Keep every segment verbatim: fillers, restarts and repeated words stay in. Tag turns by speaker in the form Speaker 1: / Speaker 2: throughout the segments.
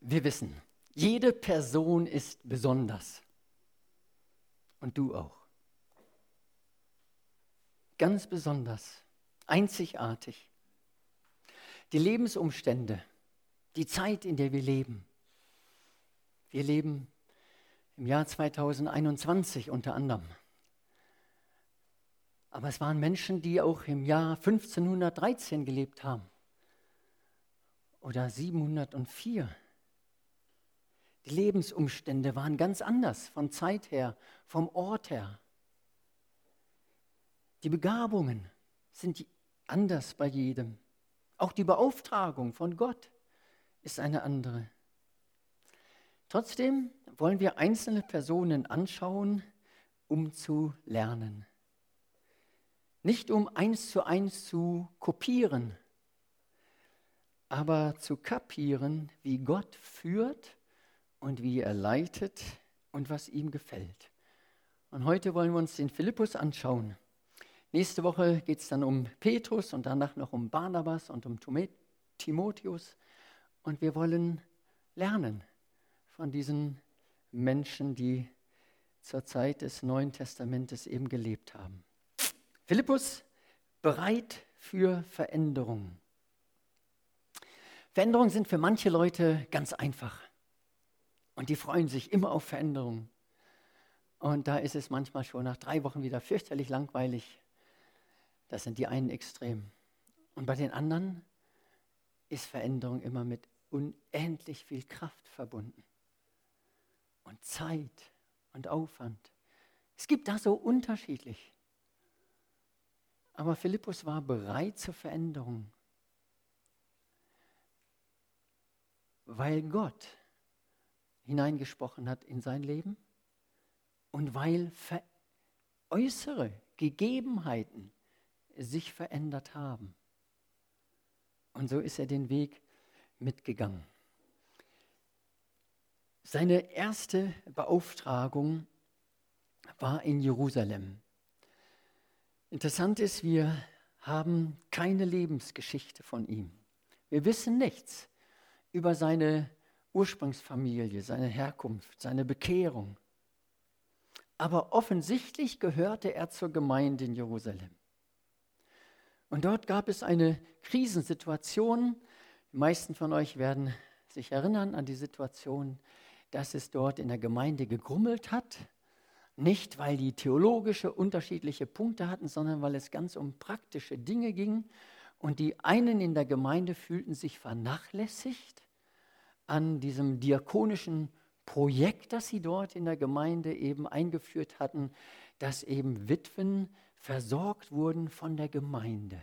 Speaker 1: Wir wissen, jede Person ist besonders. Und du auch. Ganz besonders, einzigartig. Die Lebensumstände, die Zeit, in der wir leben. Wir leben im Jahr zweitausendeinundzwanzig unter anderem. Aber es waren Menschen, die auch im Jahr fünfzehnhundertdreizehn gelebt haben. Oder siebenhundertvier. Die Lebensumstände waren ganz anders, von Zeit her, vom Ort her. Die Begabungen sind anders bei jedem. Auch die Beauftragung von Gott ist eine andere. Trotzdem wollen wir einzelne Personen anschauen, um zu lernen. Nicht um eins zu eins zu kopieren, aber zu kapieren, wie Gott führt und wie er leitet und was ihm gefällt. Und heute wollen wir uns den Philippus anschauen. Nächste Woche geht es dann um Petrus und danach noch um Barnabas und um Timotheus. Und wir wollen lernen von diesen Menschen, die zur Zeit des Neuen Testamentes eben gelebt haben. Philippus, bereit für Veränderung. Veränderungen sind für manche Leute ganz einfach. Und die freuen sich immer auf Veränderungen. Und da ist es manchmal schon nach drei Wochen wieder fürchterlich langweilig. Das sind die einen Extrem. Und bei den anderen ist Veränderung immer mit unendlich viel Kraft verbunden. Und Zeit und Aufwand. Es gibt da so unterschiedlich. Aber Philippus war bereit zur Veränderung. Weil Gott hineingesprochen hat in sein Leben und weil ver- äußere Gegebenheiten sich verändert haben. Und so ist er den Weg mitgegangen. Seine erste Beauftragung war in Jerusalem. Interessant ist, wir haben keine Lebensgeschichte von ihm. Wir wissen nichts über seine Ursprungsfamilie, seine Herkunft, seine Bekehrung. Aber offensichtlich gehörte er zur Gemeinde in Jerusalem. Und dort gab es eine Krisensituation. Die meisten von euch werden sich erinnern an die Situation, dass es dort in der Gemeinde gegrummelt hat. Nicht, weil die theologische unterschiedliche Punkte hatten, sondern weil es ganz um praktische Dinge ging. Und die einen in der Gemeinde fühlten sich vernachlässigt an diesem diakonischen Projekt, das sie dort in der Gemeinde eben eingeführt hatten, dass eben Witwen versorgt wurden von der Gemeinde.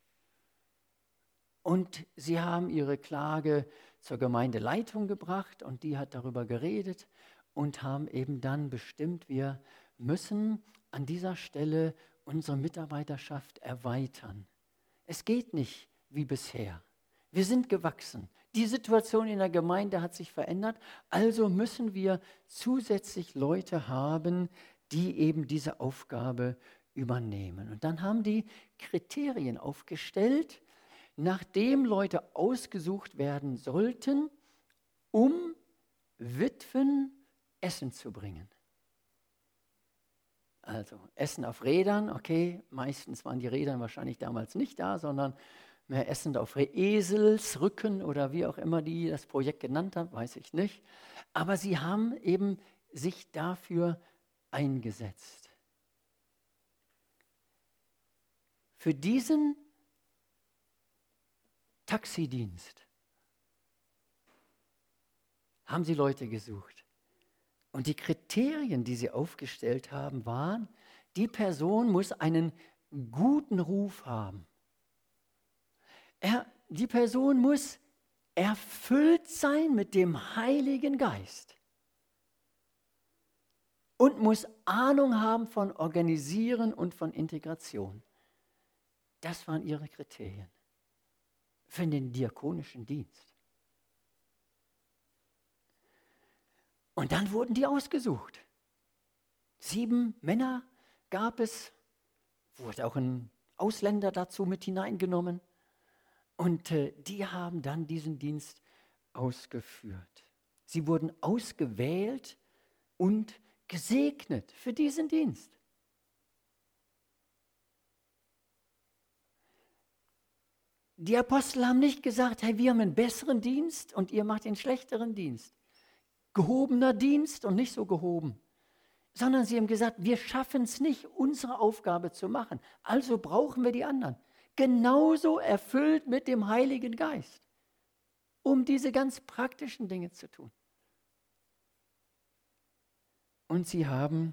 Speaker 1: Und sie haben ihre Klage zur Gemeindeleitung gebracht und die hat darüber geredet und haben eben dann bestimmt, wir müssen an dieser Stelle unsere Mitarbeiterschaft erweitern. Es geht nicht wie bisher. Wir sind gewachsen. Die Situation in der Gemeinde hat sich verändert, also müssen wir zusätzlich Leute haben, die eben diese Aufgabe übernehmen. Und dann haben die Kriterien aufgestellt, nachdem Leute ausgesucht werden sollten, um Witwen Essen zu bringen. Also Essen auf Rädern, okay, meistens waren die Räder wahrscheinlich damals nicht da, sondern mehr Essen auf Eselsrücken oder wie auch immer die das Projekt genannt haben, weiß ich nicht. Aber sie haben eben sich dafür eingesetzt. Für diesen Taxidienst haben sie Leute gesucht. Und die Kriterien, die sie aufgestellt haben, waren, die Person muss einen guten Ruf haben. Er, die Person muss erfüllt sein mit dem Heiligen Geist und muss Ahnung haben von Organisieren und von Integration. Das waren ihre Kriterien für den diakonischen Dienst. Und dann wurden die ausgesucht. Sieben Männer gab es, wurde auch ein Ausländer dazu mit hineingenommen. Und äh, die haben dann diesen Dienst ausgeführt. Sie wurden ausgewählt und gesegnet für diesen Dienst. Die Apostel haben nicht gesagt, hey, wir haben einen besseren Dienst und ihr macht den schlechteren Dienst. Gehobener Dienst und nicht so gehoben. Sondern sie haben gesagt, wir schaffen es nicht, unsere Aufgabe zu machen. Also brauchen wir die anderen. Genauso erfüllt mit dem Heiligen Geist, um diese ganz praktischen Dinge zu tun. Und sie haben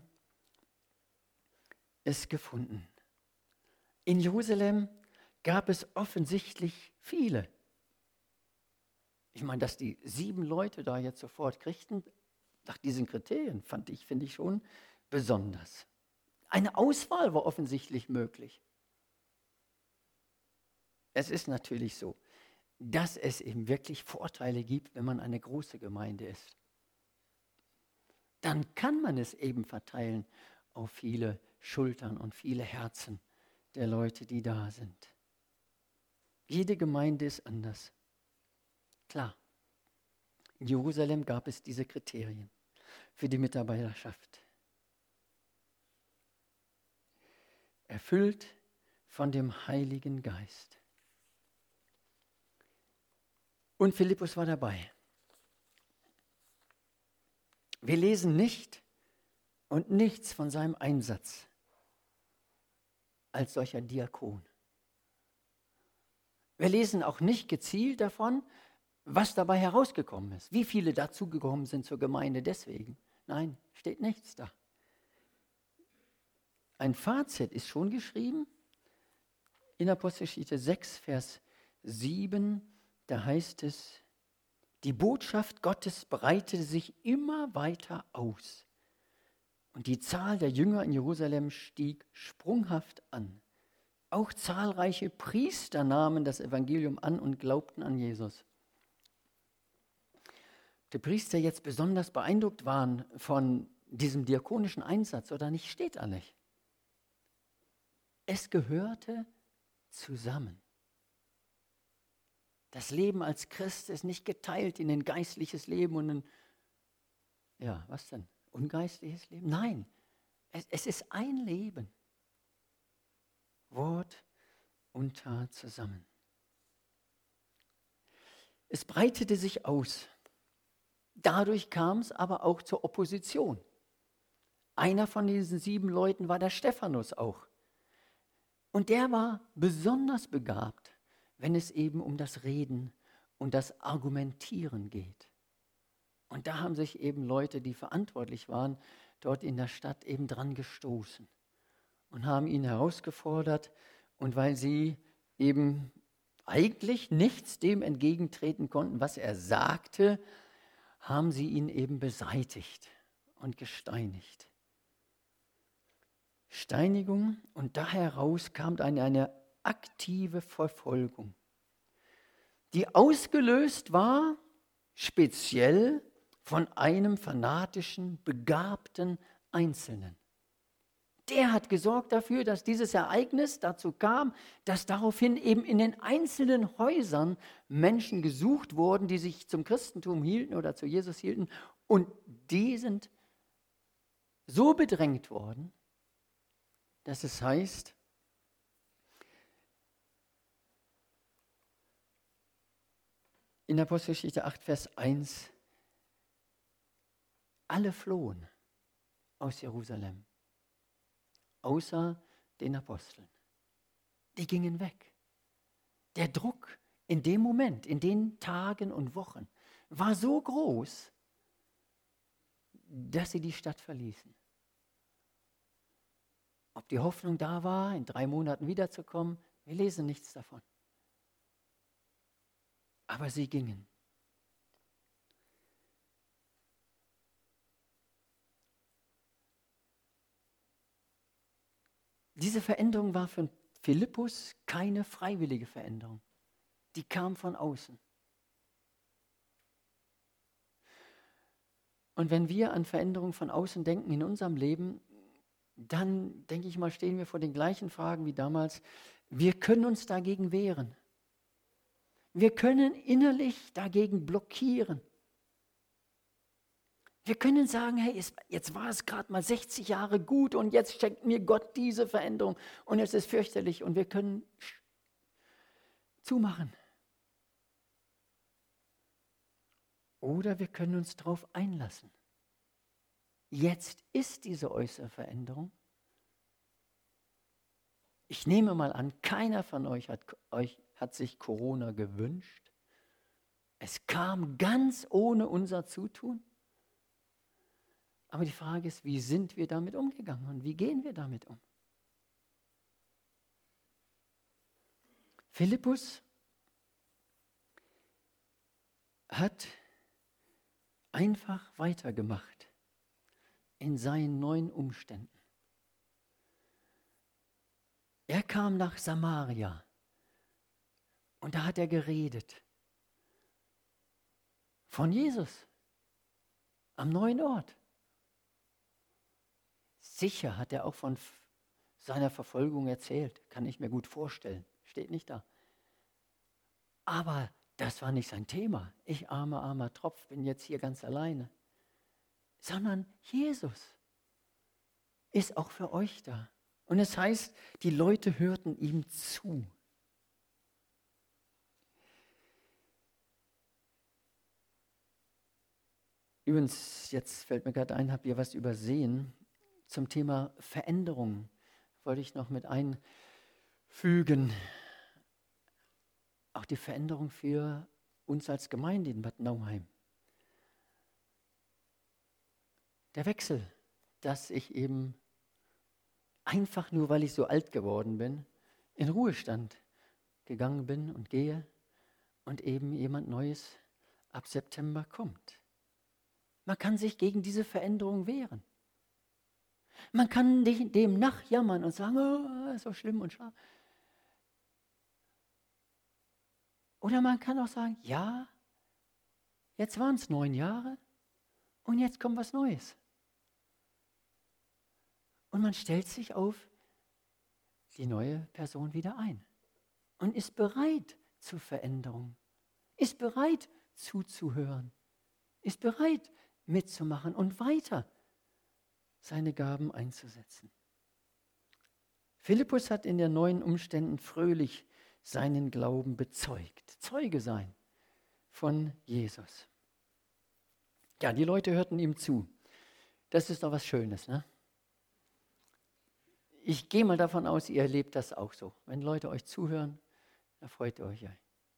Speaker 1: es gefunden. In Jerusalem gab es offensichtlich viele. Ich meine, dass die sieben Leute da jetzt sofort kriegten, nach diesen Kriterien, fand ich, finde ich schon besonders. Eine Auswahl war offensichtlich möglich. Es ist natürlich so, dass es eben wirklich Vorteile gibt, wenn man eine große Gemeinde ist. Dann kann man es eben verteilen auf viele Schultern und viele Herzen der Leute, die da sind. Jede Gemeinde ist anders. Klar, in Jerusalem gab es diese Kriterien für die Mitarbeiterschaft. Erfüllt von dem Heiligen Geist. Und Philippus war dabei. Wir lesen nicht und nichts von seinem Einsatz als solcher Diakon. Wir lesen auch nicht gezielt davon, was dabei herausgekommen ist, wie viele dazugekommen sind zur Gemeinde deswegen. Nein, steht nichts da. Ein Fazit ist schon geschrieben in Apostelgeschichte sechs, Vers sieben, da heißt es, die Botschaft Gottes breitete sich immer weiter aus und die Zahl der Jünger in Jerusalem stieg sprunghaft an. Auch zahlreiche Priester nahmen das Evangelium an und glaubten an Jesus. Die Priester jetzt besonders beeindruckt waren von diesem diakonischen Einsatz oder nicht, steht da nicht. Es gehörte zusammen. Das Leben als Christ ist nicht geteilt in ein geistliches Leben und ein, ja, was denn, ungeistliches Leben? Nein, es, es ist ein Leben. Wort und Tat zusammen. Es breitete sich aus. Dadurch kam es aber auch zur Opposition. Einer von diesen sieben Leuten war der Stephanus auch. Und der war besonders begabt, wenn es eben um das Reden und das Argumentieren geht. Und da haben sich eben Leute, die verantwortlich waren, dort in der Stadt eben dran gestoßen und haben ihn herausgefordert. Und weil sie eben eigentlich nichts dem entgegentreten konnten, was er sagte, haben sie ihn eben beseitigt und gesteinigt. Steinigung und da heraus kam dann eine aktive Verfolgung, die ausgelöst war speziell von einem fanatischen, begabten Einzelnen. Der hat gesorgt dafür, dass dieses Ereignis dazu kam, dass daraufhin eben in den einzelnen Häusern Menschen gesucht wurden, die sich zum Christentum hielten oder zu Jesus hielten. Und die sind so bedrängt worden, dass es heißt, in Apostelgeschichte acht, Vers eins, alle flohen aus Jerusalem. Außer den Aposteln. Die gingen weg. Der Druck in dem Moment, in den Tagen und Wochen, war so groß, dass sie die Stadt verließen. Ob die Hoffnung da war, in drei Monaten wiederzukommen, wir lesen nichts davon. Aber sie gingen. Diese Veränderung war für Philippus keine freiwillige Veränderung. Die kam von außen. Und wenn wir an Veränderungen von außen denken in unserem Leben, dann, denke ich mal, stehen wir vor den gleichen Fragen wie damals. Wir können uns dagegen wehren. Wir können innerlich dagegen blockieren. Wir können sagen, hey, jetzt war es gerade mal sechzig Jahre gut und jetzt schenkt mir Gott diese Veränderung und es ist fürchterlich und wir können zumachen. Oder wir können uns darauf einlassen. Jetzt ist diese äußere Veränderung. Ich nehme mal an, keiner von euch hat, euch hat sich Corona gewünscht. Es kam ganz ohne unser Zutun. Aber die Frage ist, wie sind wir damit umgegangen und wie gehen wir damit um? Philippus hat einfach weitergemacht in seinen neuen Umständen. Er kam nach Samaria und da hat er geredet von Jesus am neuen Ort. Sicher hat er auch von seiner Verfolgung erzählt, kann ich mir gut vorstellen, steht nicht da. Aber das war nicht sein Thema. Ich armer, armer Tropf bin jetzt hier ganz alleine. Sondern Jesus ist auch für euch da. Und es heißt, die Leute hörten ihm zu. Übrigens, jetzt fällt mir gerade ein, habt ihr was übersehen? Zum Thema Veränderung wollte ich noch mit einfügen. Auch die Veränderung für uns als Gemeinde in Bad Nauheim. Der Wechsel, dass ich eben einfach nur, weil ich so alt geworden bin, in Ruhestand gegangen bin und gehe und eben jemand Neues ab September kommt. Man kann sich gegen diese Veränderung wehren. Man kann dem nachjammern und sagen, oh, so schlimm und schade. Oder man kann auch sagen, ja, jetzt waren es neun Jahre und jetzt kommt was Neues. Und man stellt sich auf die neue Person wieder ein und ist bereit zur Veränderung, ist bereit zuzuhören, ist bereit mitzumachen und weiter seine Gaben einzusetzen. Philippus hat in den neuen Umständen fröhlich seinen Glauben bezeugt. Zeuge sein von Jesus. Ja, die Leute hörten ihm zu. Das ist doch was Schönes, ne? Ich gehe mal davon aus, ihr erlebt das auch so. Wenn Leute euch zuhören, dann freut ihr euch ja.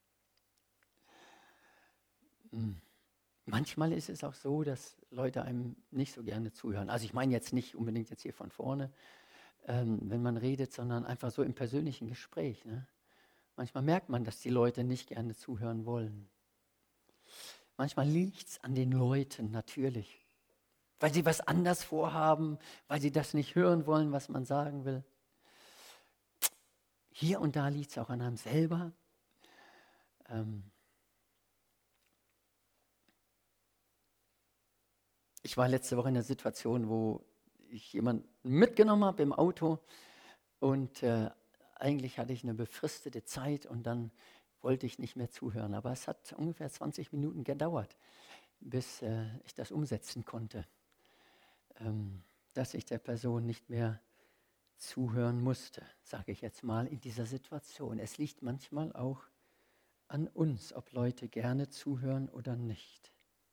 Speaker 1: Hm. Manchmal ist es auch so, dass Leute einem nicht so gerne zuhören. Also ich meine jetzt nicht unbedingt jetzt hier von vorne, ähm, wenn man redet, sondern einfach so im persönlichen Gespräch. Ne? Manchmal merkt man, dass die Leute nicht gerne zuhören wollen. Manchmal liegt es an den Leuten natürlich, weil sie was anders vorhaben, weil sie das nicht hören wollen, was man sagen will. Hier und da liegt es auch an einem selber. Ähm, Ich war letzte Woche in einer Situation, wo ich jemanden mitgenommen habe im Auto und äh, eigentlich hatte ich eine befristete Zeit und dann wollte ich nicht mehr zuhören. Aber es hat ungefähr zwanzig Minuten gedauert, bis äh, ich das umsetzen konnte, ähm, dass ich der Person nicht mehr zuhören musste, sage ich jetzt mal in dieser Situation. Es liegt manchmal auch an uns, ob Leute gerne zuhören oder nicht.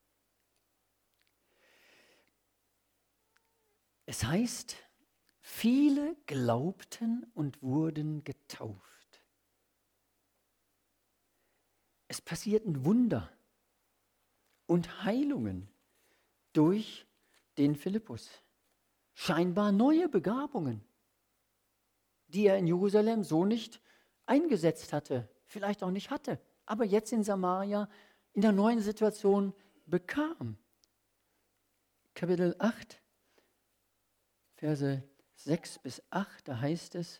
Speaker 1: Es heißt, viele glaubten und wurden getauft. Es passierten Wunder und Heilungen durch den Philippus. Scheinbar neue Begabungen, die er in Jerusalem so nicht eingesetzt hatte, vielleicht auch nicht hatte, aber jetzt in Samaria in der neuen Situation bekam. Kapitel acht. Verse sechs bis acht, da heißt es,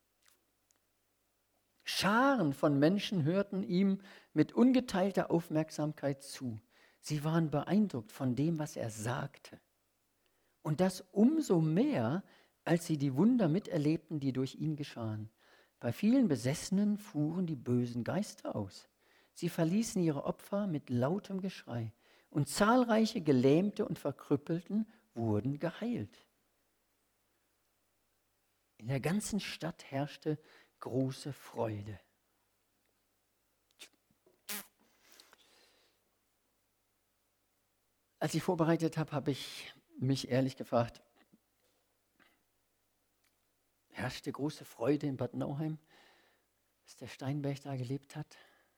Speaker 1: Scharen von Menschen hörten ihm mit ungeteilter Aufmerksamkeit zu. Sie waren beeindruckt von dem, was er sagte. Und das umso mehr, als sie die Wunder miterlebten, die durch ihn geschahen. Bei vielen Besessenen fuhren die bösen Geister aus. Sie verließen ihre Opfer mit lautem Geschrei und zahlreiche Gelähmte und Verkrüppelten wurden geheilt. In der ganzen Stadt herrschte große Freude. Als ich vorbereitet habe, habe ich mich ehrlich gefragt, herrschte große Freude in Bad Nauheim, dass der Steinberg da gelebt hat?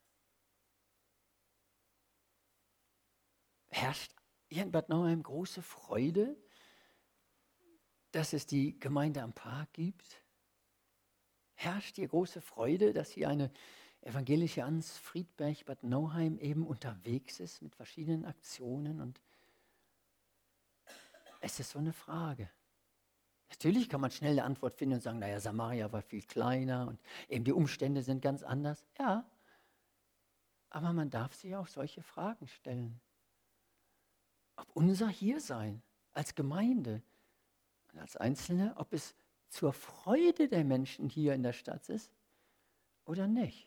Speaker 1: Herrscht hier in Bad Nauheim große Freude, dass es die Gemeinde am Park gibt? Herrscht hier große Freude, dass hier eine evangelische Ans Friedberg Bad Nauheim eben unterwegs ist mit verschiedenen Aktionen? Und es ist so eine Frage. Natürlich kann man schnell eine Antwort finden und sagen, naja, Samaria war viel kleiner und eben die Umstände sind ganz anders. Ja, aber man darf sich auch solche Fragen stellen. Ob unser Hiersein als Gemeinde und als Einzelne, ob es zur Freude der Menschen hier in der Stadt ist oder nicht.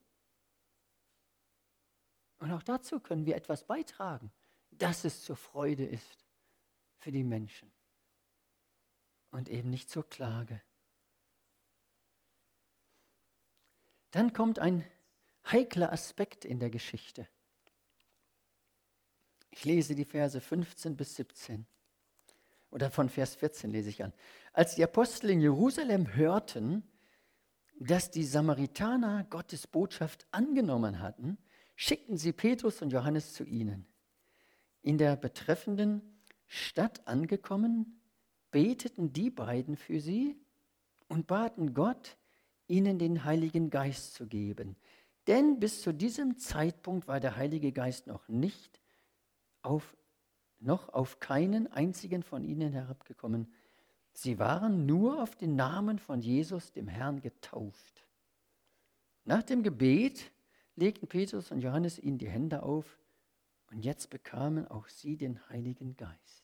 Speaker 1: Und auch dazu können wir etwas beitragen, dass es zur Freude ist für die Menschen und eben nicht zur Klage. Dann kommt ein heikler Aspekt in der Geschichte. Ich lese die Verse fünfzehn bis siebzehn. Oder von Vers vierzehn lese ich an. Als die Apostel in Jerusalem hörten, dass die Samaritaner Gottes Botschaft angenommen hatten, schickten sie Petrus und Johannes zu ihnen. In der betreffenden Stadt angekommen, beteten die beiden für sie und baten Gott, ihnen den Heiligen Geist zu geben. Denn bis zu diesem Zeitpunkt war der Heilige Geist noch nicht auf, noch auf keinen einzigen von ihnen herabgekommen. Sie waren nur auf den Namen von Jesus, dem Herrn, getauft. Nach dem Gebet legten Petrus und Johannes ihnen die Hände auf und jetzt bekamen auch sie den Heiligen Geist.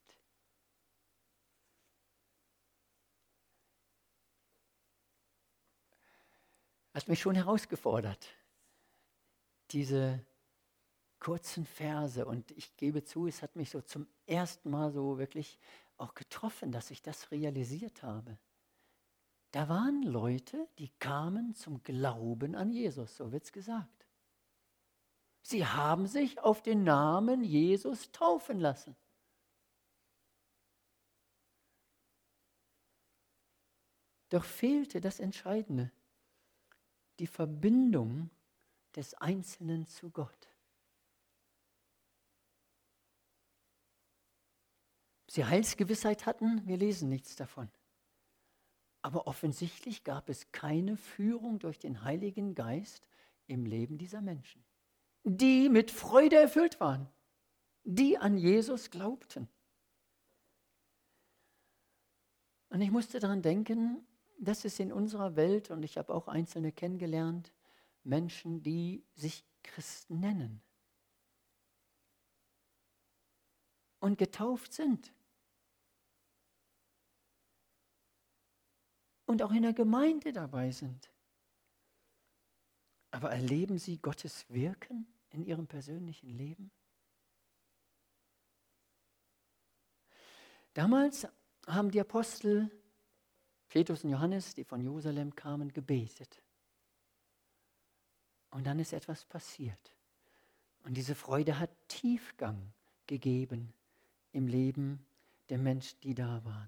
Speaker 1: Hat mich schon herausgefordert, diese kurzen Verse, und ich gebe zu, es hat mich so zum ersten Mal so wirklich auch getroffen, dass ich das realisiert habe. Da waren Leute, die kamen zum Glauben an Jesus, so wird es gesagt. Sie haben sich auf den Namen Jesus taufen lassen. Doch fehlte das Entscheidende, die Verbindung des Einzelnen zu Gott. Sie Heilsgewissheit hatten, wir lesen nichts davon. Aber offensichtlich gab es keine Führung durch den Heiligen Geist im Leben dieser Menschen, die mit Freude erfüllt waren, die an Jesus glaubten. Und ich musste daran denken, dass es in unserer Welt, und ich habe auch Einzelne kennengelernt, Menschen, die sich Christen nennen und getauft sind. Und auch in der Gemeinde dabei sind. Aber erleben sie Gottes Wirken in ihrem persönlichen Leben? Damals haben die Apostel Petrus und Johannes, die von Jerusalem kamen, gebetet. Und dann ist etwas passiert. Und diese Freude hat Tiefgang gegeben im Leben der Menschen, die da waren.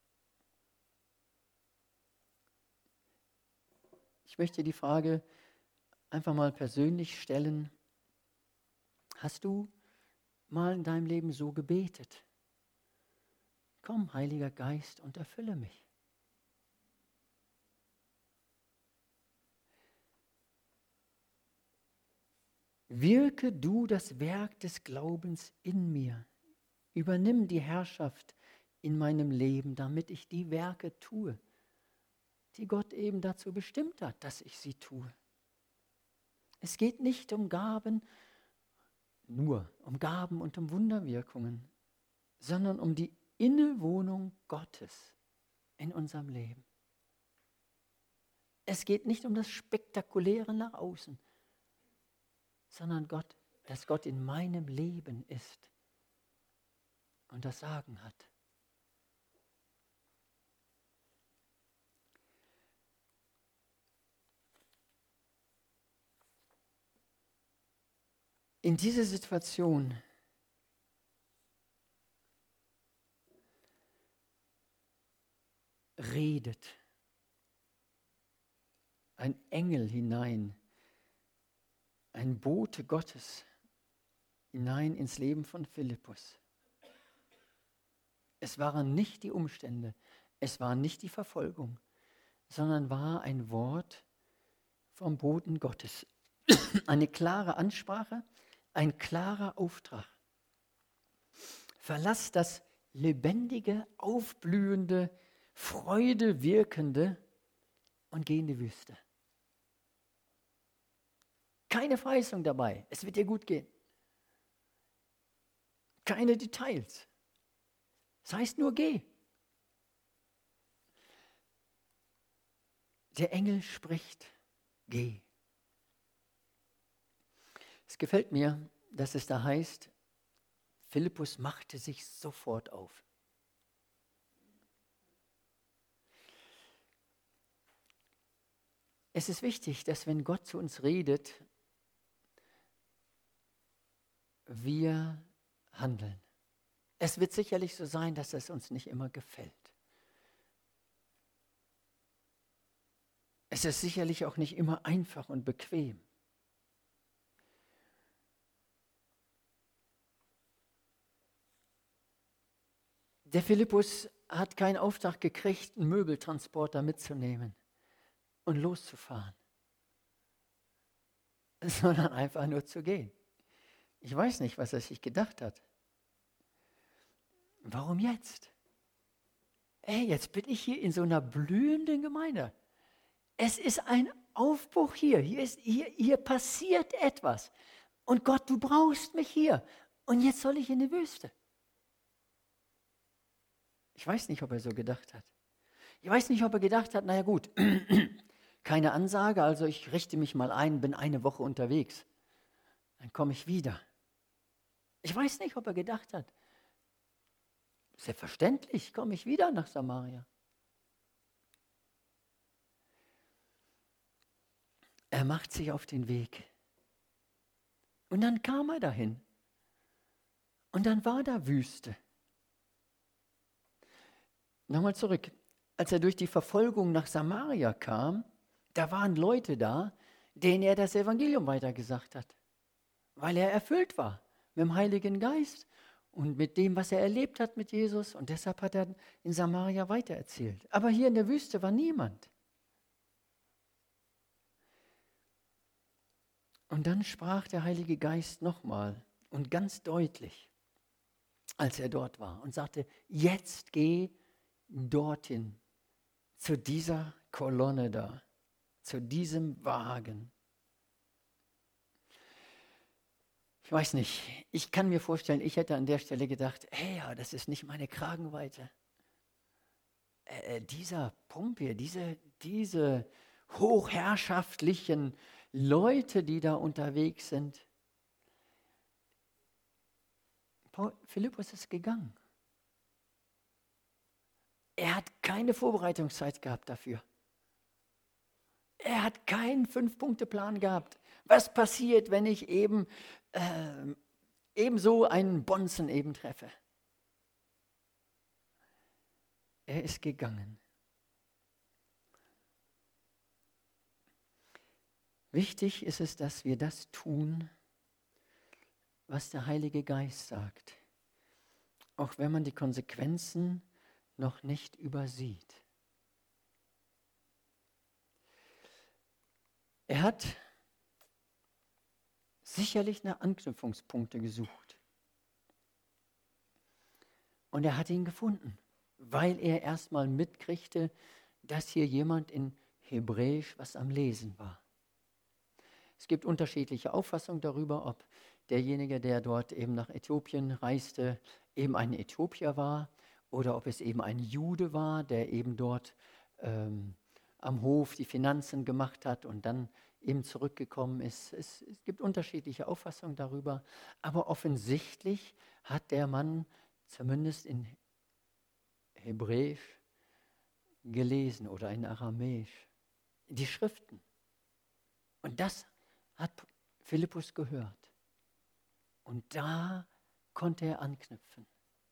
Speaker 1: Ich möchte die Frage einfach mal persönlich stellen. Hast du mal in deinem Leben so gebetet? Komm, Heiliger Geist, und erfülle mich. Wirke du das Werk des Glaubens in mir. Übernimm die Herrschaft in meinem Leben, damit ich die Werke tue, die Gott eben dazu bestimmt hat, dass ich sie tue. Es geht nicht um Gaben, nur um Gaben und um Wunderwirkungen, sondern um die Innewohnung Gottes in unserem Leben. Es geht nicht um das Spektakuläre nach außen, sondern Gott, dass Gott in meinem Leben ist und das Sagen hat. In dieser Situation redet ein Engel hinein, ein Bote Gottes hinein ins Leben von Philippus. Es waren nicht die Umstände, es war nicht die Verfolgung, sondern war ein Wort vom Boten Gottes. Eine klare Ansprache, ein klarer Auftrag. Verlass das lebendige, aufblühende, Freude wirkende und geh in die Wüste. Keine Verheißung dabei, es wird dir gut gehen. Keine Details. Das heißt nur geh. Der Engel spricht, geh. Es gefällt mir, dass es da heißt, Philippus machte sich sofort auf. Es ist wichtig, dass wenn Gott zu uns redet, wir handeln. Es wird sicherlich so sein, dass es uns nicht immer gefällt. Es ist sicherlich auch nicht immer einfach und bequem. Der Philippus hat keinen Auftrag gekriegt, einen Möbeltransporter mitzunehmen und loszufahren, sondern einfach nur zu gehen. Ich weiß nicht, was er sich gedacht hat. Warum jetzt? Ey, jetzt bin ich hier in so einer blühenden Gemeinde. Es ist ein Aufbruch hier. Hier, ist, hier, hier passiert etwas. Und Gott, du brauchst mich hier. Und jetzt soll ich in die Wüste. Ich weiß nicht, ob er so gedacht hat. Ich weiß nicht, ob er gedacht hat, naja gut, keine Ansage, also ich richte mich mal ein, bin eine Woche unterwegs. Dann komme ich wieder. Ich weiß nicht, ob er gedacht hat, selbstverständlich komme ich wieder nach Samaria. Er macht sich auf den Weg. Und dann kam er dahin. Und dann war da Wüste. Nochmal zurück. Als er durch die Verfolgung nach Samaria kam, da waren Leute da, denen er das Evangelium weitergesagt hat. Weil er erfüllt war mit dem Heiligen Geist und mit dem, was er erlebt hat mit Jesus. Und deshalb hat er in Samaria weitererzählt. Aber hier in der Wüste war niemand. Und dann sprach der Heilige Geist nochmal und ganz deutlich, als er dort war und sagte, jetzt geh dorthin, zu dieser Kolonne da, zu diesem Wagen. Ich weiß nicht, ich kann mir vorstellen, ich hätte an der Stelle gedacht, hey, ja, das ist nicht meine Kragenweite. Äh, dieser Pump hier, diese, diese hochherrschaftlichen Leute, die da unterwegs sind. Paul, Philippus ist gegangen. Er hat keine Vorbereitungszeit gehabt dafür. Er hat keinen Fünf-Punkte-Plan gehabt. Was passiert, wenn ich eben äh, ebenso einen Bonzen eben treffe? Er ist gegangen. Wichtig ist es, dass wir das tun, was der Heilige Geist sagt. Auch wenn man die Konsequenzen noch nicht übersieht. Er hat sicherlich nach Anknüpfungspunkte gesucht. Und er hat ihn gefunden, weil er erstmal mitkriegte, dass hier jemand in Hebräisch was am Lesen war. Es gibt unterschiedliche Auffassungen darüber, ob derjenige, der dort eben nach Äthiopien reiste, eben ein Äthiopier war oder ob es eben ein Jude war, der eben dort ähm, am Hof die Finanzen gemacht hat und dann eben zurückgekommen ist. Es, es gibt unterschiedliche Auffassungen darüber, aber offensichtlich hat der Mann zumindest in Hebräisch gelesen oder in Aramäisch, die Schriften. Und das hat Philippus gehört. Und da konnte er anknüpfen.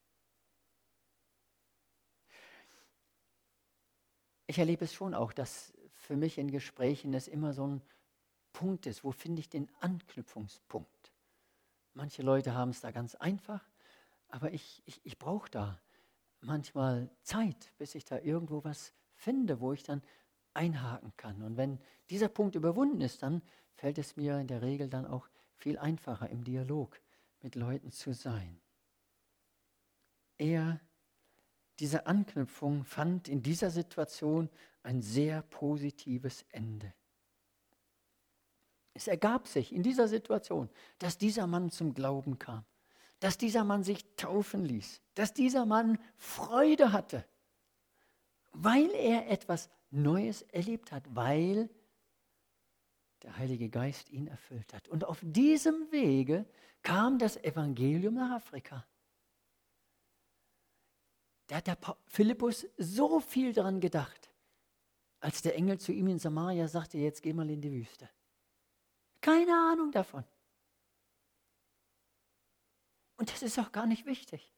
Speaker 1: Ich erlebe es schon auch, dass für mich in Gesprächen es immer so ein Punkt ist, wo finde ich den Anknüpfungspunkt. Manche Leute haben es da ganz einfach, aber ich, ich, ich brauche da manchmal Zeit, bis ich da irgendwo was finde, wo ich dann einhaken kann. Und wenn dieser Punkt überwunden ist, dann fällt es mir in der Regel dann auch viel einfacher, im Dialog mit Leuten zu sein. Er, diese Anknüpfung fand in dieser Situation ein sehr positives Ende. Es ergab sich in dieser Situation, dass dieser Mann zum Glauben kam, dass dieser Mann sich taufen ließ, dass dieser Mann Freude hatte, weil er etwas Neues erlebt hat, weil der Heilige Geist ihn erfüllt hat. Und auf diesem Wege kam das Evangelium nach Afrika. Da hat der Philippus so viel daran gedacht, als der Engel zu ihm in Samaria sagte, jetzt geh mal in die Wüste. Keine Ahnung davon. Und das ist auch gar nicht wichtig.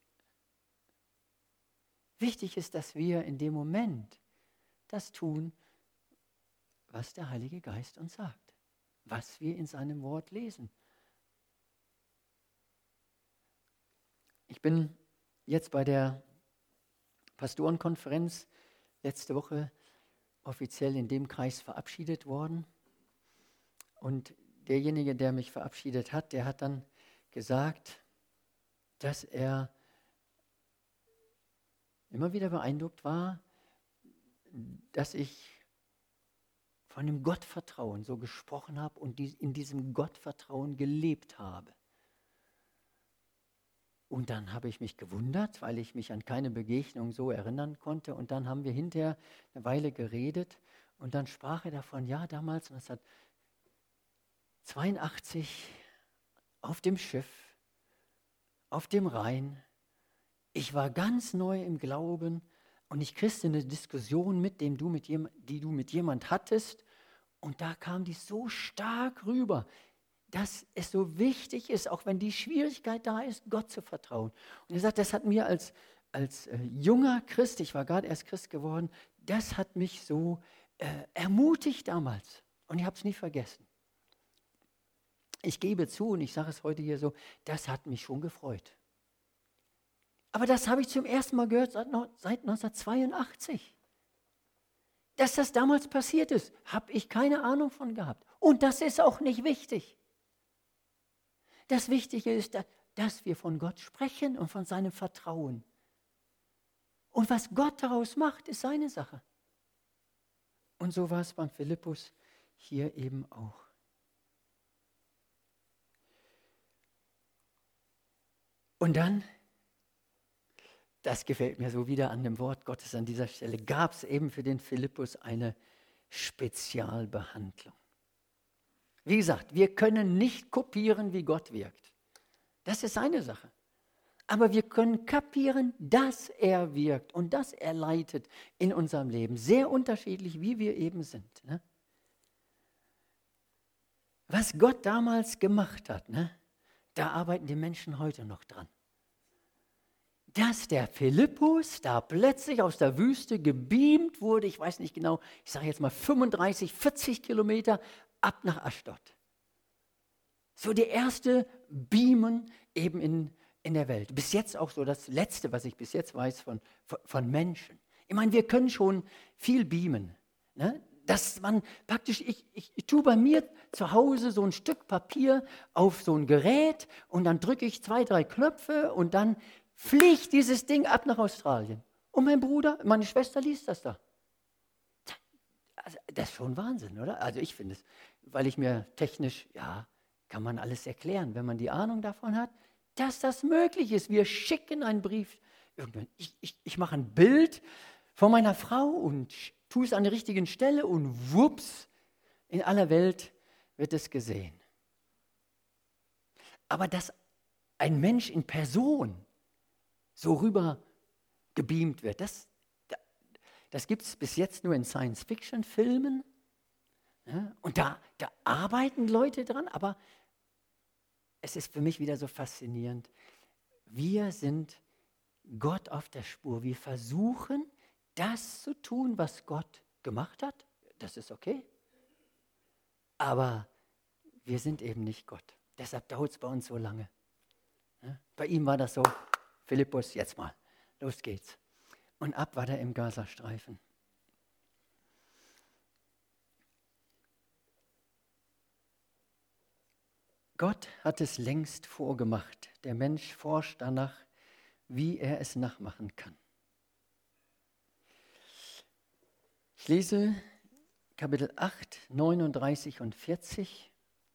Speaker 1: Wichtig ist, dass wir in dem Moment das tun, was der Heilige Geist uns sagt, was wir in seinem Wort lesen. Ich bin jetzt bei der Pastorenkonferenz letzte Woche offiziell in dem Kreis verabschiedet worden. Und derjenige, der mich verabschiedet hat, der hat dann gesagt, dass er immer wieder beeindruckt war, dass ich von dem Gottvertrauen so gesprochen habe und in diesem Gottvertrauen gelebt habe. Und dann habe ich mich gewundert, weil ich mich an keine Begegnung so erinnern konnte. Und dann haben wir hinterher eine Weile geredet und dann sprach er davon, ja, damals neunzehnhundertzweiundachtzig auf dem Schiff, auf dem Rhein. Ich war ganz neu im Glauben und ich kriegte eine Diskussion mit, dem du mit jem, die du mit jemand hattest. Und da kam die so stark rüber, dass es so wichtig ist, auch wenn die Schwierigkeit da ist, Gott zu vertrauen. Und er sagt, das hat mir als, als äh, junger Christ, ich war gerade erst Christ geworden, das hat mich so äh, ermutigt damals. Und ich habe es nie vergessen. Ich gebe zu, und ich sage es heute hier so, das hat mich schon gefreut. Aber das habe ich zum ersten Mal gehört seit, seit neunzehnhundertzweiundachtzig. Dass das damals passiert ist, habe ich keine Ahnung von gehabt. Und das ist auch nicht wichtig. Das Wichtige ist, dass wir von Gott sprechen und von seinem Vertrauen. Und was Gott daraus macht, ist seine Sache. Und so war es beim Philippus hier eben auch. Und dann, das gefällt mir so wieder an dem Wort Gottes an dieser Stelle, gab es eben für den Philippus eine Spezialbehandlung. Wie gesagt, wir können nicht kopieren, wie Gott wirkt. Das ist seine Sache. Aber wir können kapieren, dass er wirkt und dass er leitet in unserem Leben. Sehr unterschiedlich, wie wir eben sind. Ne? Was Gott damals gemacht hat, ne? Da arbeiten die Menschen heute noch dran. Dass der Philippus da plötzlich aus der Wüste gebeamt wurde, ich weiß nicht genau, ich sage jetzt mal fünfunddreißig, vierzig Kilometer ab nach Aschdod. So der erste Beamen eben in, in der Welt. Bis jetzt auch so das Letzte, was ich bis jetzt weiß von, von, von Menschen. Ich meine, wir können schon viel beamen. Ne? Dass man praktisch, ich, ich, ich tue bei mir zu Hause so ein Stück Papier auf so ein Gerät und dann drücke ich zwei, drei Knöpfe und dann fliegt dieses Ding ab nach Australien. Und mein Bruder, meine Schwester liest das da. Also, das ist schon Wahnsinn, oder? Also ich finde es, weil ich mir technisch, ja, kann man alles erklären, wenn man die Ahnung davon hat, dass das möglich ist. Wir schicken einen Brief, ich, ich, ich mache ein Bild von meiner Frau und tue es an der richtigen Stelle und wups, in aller Welt wird es gesehen. Aber dass ein Mensch in Person so rüber gebeamt wird. Das, das gibt es bis jetzt nur in Science-Fiction-Filmen. Ja, und da, da arbeiten Leute dran, aber es ist für mich wieder so faszinierend. Wir sind Gott auf der Spur. Wir versuchen, das zu tun, was Gott gemacht hat. Das ist okay. Aber wir sind eben nicht Gott. Deshalb dauert es bei uns so lange. Ja, bei ihm war das so, Philippus, jetzt mal, los geht's. Und ab war er im Gazastreifen. Gott hat es längst vorgemacht. Der Mensch forscht danach, wie er es nachmachen kann. Ich lese Kapitel acht, neununddreißig und vierzig.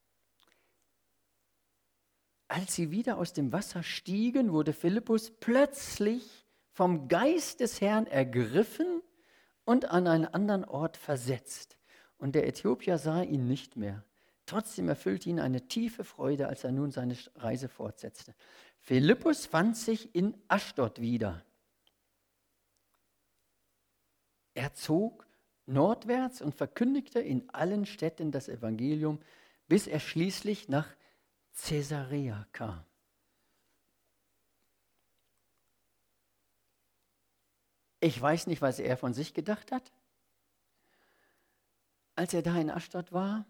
Speaker 1: Als sie wieder aus dem Wasser stiegen, wurde Philippus plötzlich vom Geist des Herrn ergriffen und an einen anderen Ort versetzt. Und der Äthiopier sah ihn nicht mehr. Trotzdem erfüllte ihn eine tiefe Freude, als er nun seine Reise fortsetzte. Philippus fand sich in Aschdod wieder. Er zog nordwärts und verkündigte in allen Städten das Evangelium, bis er schließlich nach Caesarea kam. Ich weiß nicht, was er von sich gedacht hat, als er da in Aschdod war.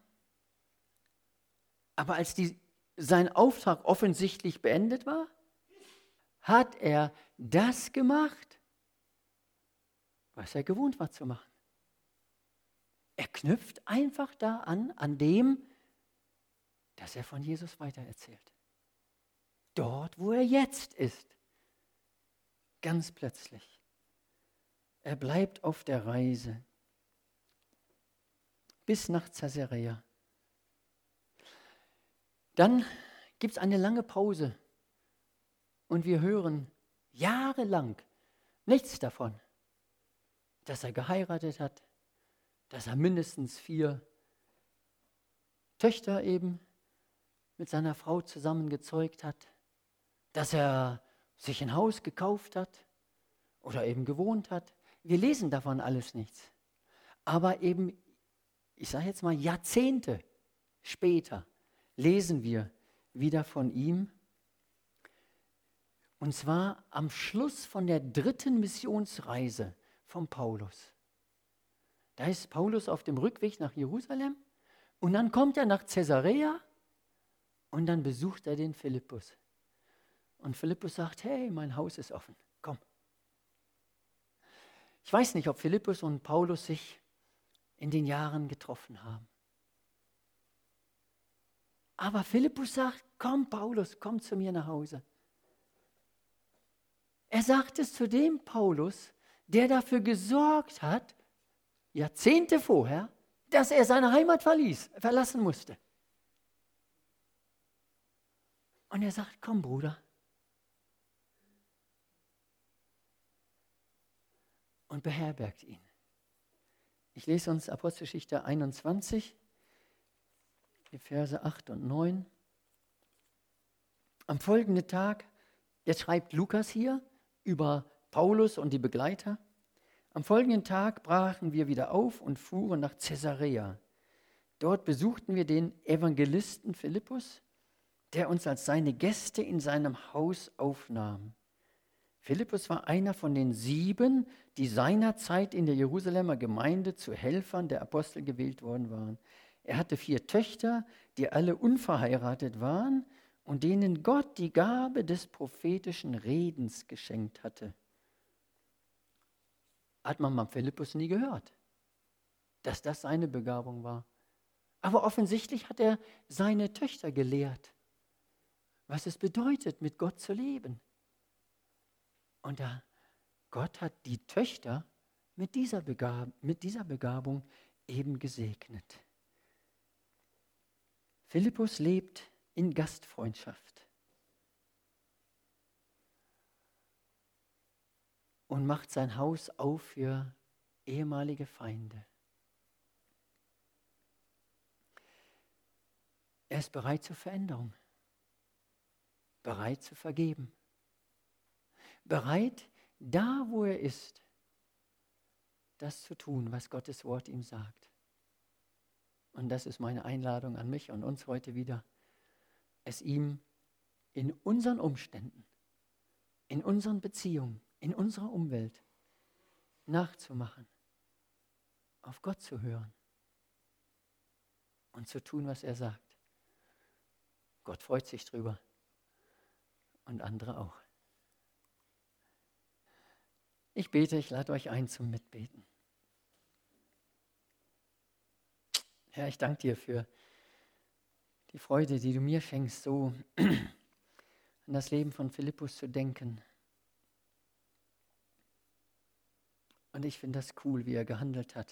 Speaker 1: Aber als die, sein Auftrag offensichtlich beendet war, hat er das gemacht, was er gewohnt war zu machen. Er knüpft einfach da an, an dem, dass er von Jesus weitererzählt. Dort, wo er jetzt ist. Ganz plötzlich. Er bleibt auf der Reise bis nach Caesarea. Dann gibt es eine lange Pause und wir hören jahrelang nichts davon, dass er geheiratet hat, dass er mindestens vier Töchter eben mit seiner Frau zusammen gezeugt hat, dass er sich ein Haus gekauft hat oder eben gewohnt hat. Wir lesen davon alles nichts. Aber eben, ich sage jetzt mal Jahrzehnte später, lesen wir wieder von ihm. Und zwar am Schluss von der dritten Missionsreise von Paulus. Da ist Paulus auf dem Rückweg nach Jerusalem und dann kommt er nach Caesarea und dann besucht er den Philippus. Und Philippus sagt, hey, mein Haus ist offen, komm. Ich weiß nicht, ob Philippus und Paulus sich in den Jahren getroffen haben. Aber Philippus sagt, komm Paulus, komm zu mir nach Hause. Er sagt es zu dem Paulus, der dafür gesorgt hat, Jahrzehnte vorher, dass er seine Heimat verließ, verlassen musste. Und er sagt, komm Bruder. Und beherbergt ihn. Ich lese uns Apostelgeschichte einundzwanzig, die Verse acht und neun. Am folgenden Tag, jetzt schreibt Lukas hier über Paulus und die Begleiter. Am folgenden Tag brachen wir wieder auf und fuhren nach Caesarea. Dort besuchten wir den Evangelisten Philippus, der uns als seine Gäste in seinem Haus aufnahm. Philippus war einer von den sieben, die seinerzeit in der Jerusalemer Gemeinde zu Helfern der Apostel gewählt worden waren. Er hatte vier Töchter, die alle unverheiratet waren und denen Gott die Gabe des prophetischen Redens geschenkt hatte. Hat man mal Philippus nie gehört, dass das seine Begabung war. Aber offensichtlich hat er seine Töchter gelehrt, was es bedeutet, mit Gott zu leben. Und da, Gott hat die Töchter mit dieser, Begab, mit dieser Begabung eben gesegnet. Philippus lebt in Gastfreundschaft und macht sein Haus auf für ehemalige Feinde. Er ist bereit zur Veränderung, bereit zu vergeben. bereit, da wo er ist, das zu tun, was Gottes Wort ihm sagt. Und das ist meine Einladung an mich und uns heute wieder, es ihm in unseren Umständen, in unseren Beziehungen, in unserer Umwelt nachzumachen, auf Gott zu hören und zu tun, was er sagt. Gott freut sich drüber und andere auch. Ich bete, ich lade euch ein zum Mitbeten. Herr, ich danke dir für die Freude, die du mir schenkst, so an das Leben von Philippus zu denken. Und ich finde das cool, wie er gehandelt hat.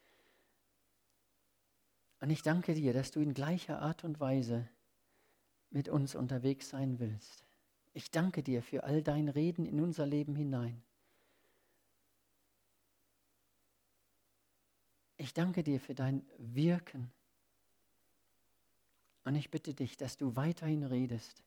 Speaker 1: Und ich danke dir, dass du in gleicher Art und Weise mit uns unterwegs sein willst. Ich danke dir für all dein Reden in unser Leben hinein. Ich danke dir für dein Wirken. Und ich bitte dich, dass du weiterhin redest,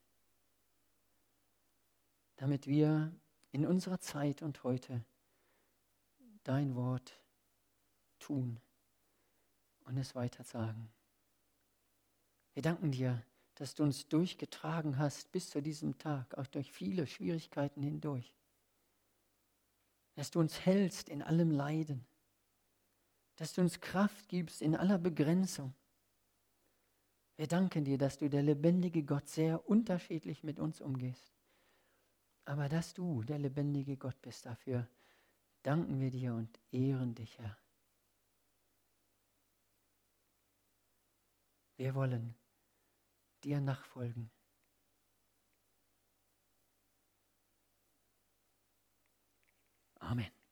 Speaker 1: damit wir in unserer Zeit und heute dein Wort tun und es weiter sagen. Wir danken dir, dass du uns durchgetragen hast bis zu diesem Tag, auch durch viele Schwierigkeiten hindurch. Dass du uns hältst in allem Leiden. Dass du uns Kraft gibst in aller Begrenzung. Wir danken dir, dass du, der lebendige Gott, sehr unterschiedlich mit uns umgehst. Aber dass du der lebendige Gott bist, dafür danken wir dir und ehren dich, Herr. Wir wollen dir nachfolgen. Amen.